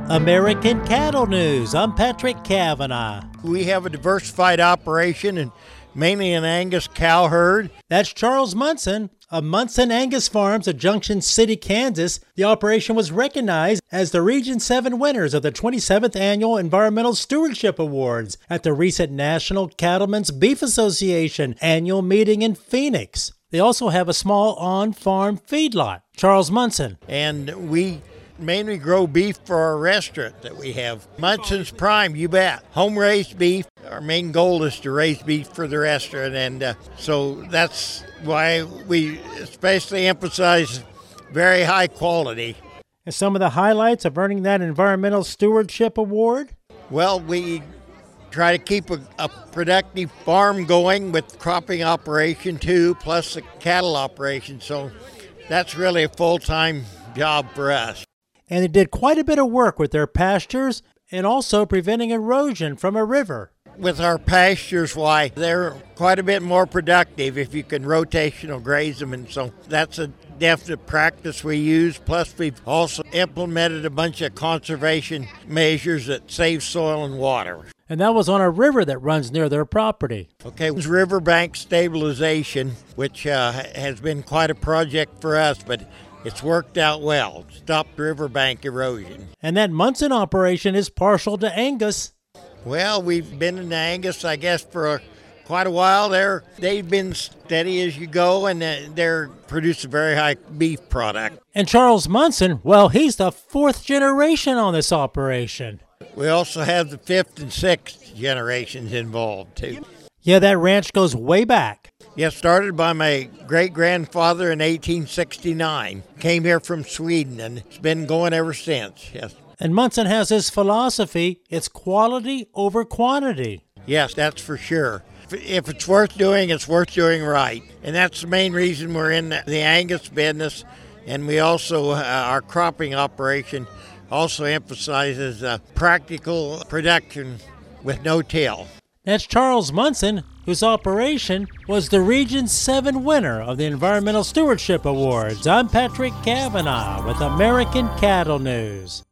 American Cattle News. I'm Patrick Cavanaugh. We have a diversified operation and mainly an Angus cow herd. That's Charles Munson of Munson Angus Farms of Junction City, Kansas. The operation was recognized as the Region 7 winners of the 27th Annual Environmental Stewardship Awards at the recent National Cattlemen's Beef Association annual meeting in Phoenix. They also have a small on-farm feedlot. Charles Munson. And we mainly grow beef for our restaurant that we have. Munson's Prime, you bet. Home-raised beef. Our main goal is to raise beef for the restaurant, and so that's why we especially emphasize very high quality. And some of the highlights of earning that Environmental Stewardship Award? Well, we try to keep a productive farm going with cropping operation too, plus the cattle operation, so that's really a full-time job for us. And they did quite a bit of work with their pastures and also preventing erosion from a river. With our pastures, why, they're quite a bit more productive if you can rotational graze them, and so that's a definite practice we use. Plus, we've also implemented a bunch of conservation measures that save soil and water. And that was on a river that runs near their property. Okay, it was riverbank stabilization, which has been quite a project for us, but it's worked out well. Stopped riverbank erosion. And that Munson operation is partial to Angus. Well, we've been in Angus, I guess, for quite a while. They've been steady as you go, and they're produce a very high beef product. And Charles Munson, well, he's the fourth generation on this operation. We also have the fifth and sixth generations involved, too. Yeah, that ranch goes way back. Yes, started by my great-grandfather in 1869. Came here from Sweden, and it's been going ever since, yes. And Munson has this philosophy, it's quality over quantity. Yes, that's for sure. If it's worth doing, it's worth doing right. And that's the main reason we're in the Angus business. And we also, our cropping operation also emphasizes practical production with no till. That's Charles Munson, whose operation was the Region 7 winner of the Environmental Stewardship Awards. I'm Patrick Cavanaugh with American Cattle News.